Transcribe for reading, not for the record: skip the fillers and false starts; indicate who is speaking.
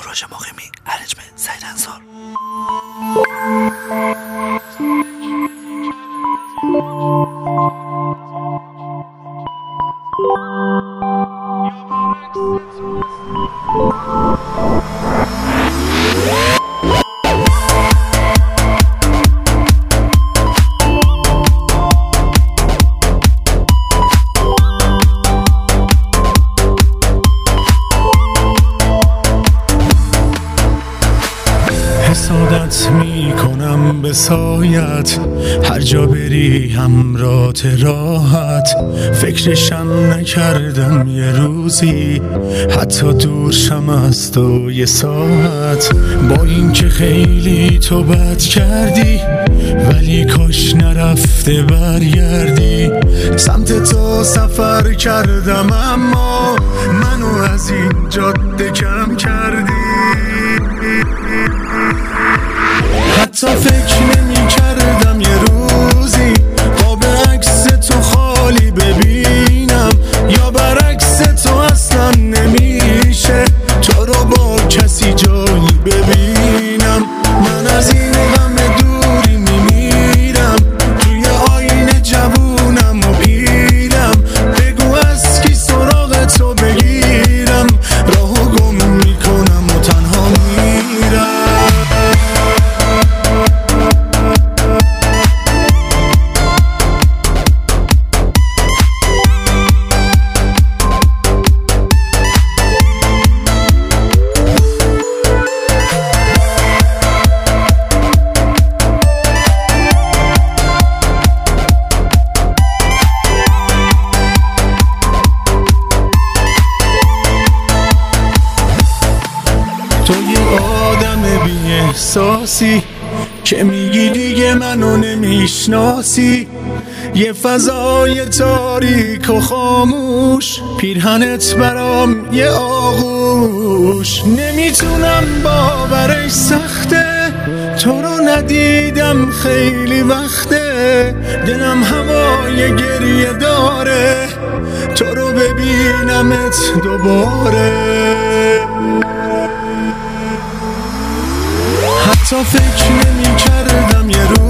Speaker 1: کوروش مقیمی، ارنجمنت سعید انصار.
Speaker 2: حسادت میکنم به سایت، هر جا بری همراهت راحت. فکرشم نکردم یه روزی حتی دور شم از تو یه ساعت. با اینکه خیلی تو بد کردی ولی کاش نرفته برگردی. سمت تو سفر کردم اما منو از این جاده کم کردی. حتی فکر نمی کردم یه روزی قاب عکس تو خالی ببینم، یا برعکس تو اصلا نمیشه تو رو با کسی جایی ببینم. من از این غم دوری میمیرم، توی آینه جوونم و پیرم. بگو از کی سراغ تو بگیرم، راهو گم میکنم و تنها میرم. تو یه آدم بی احساسی که میگی دیگه منو نمیشناسی. یه فضای تاریک و خاموش، پیرهنت برام یه آغوش. نمیتونم باورش سخته تو رو ندیدم خیلی وقته. دلم هوای گریه داره تو رو ببینمت دوباره. حتی فکر نمی کردم یه روز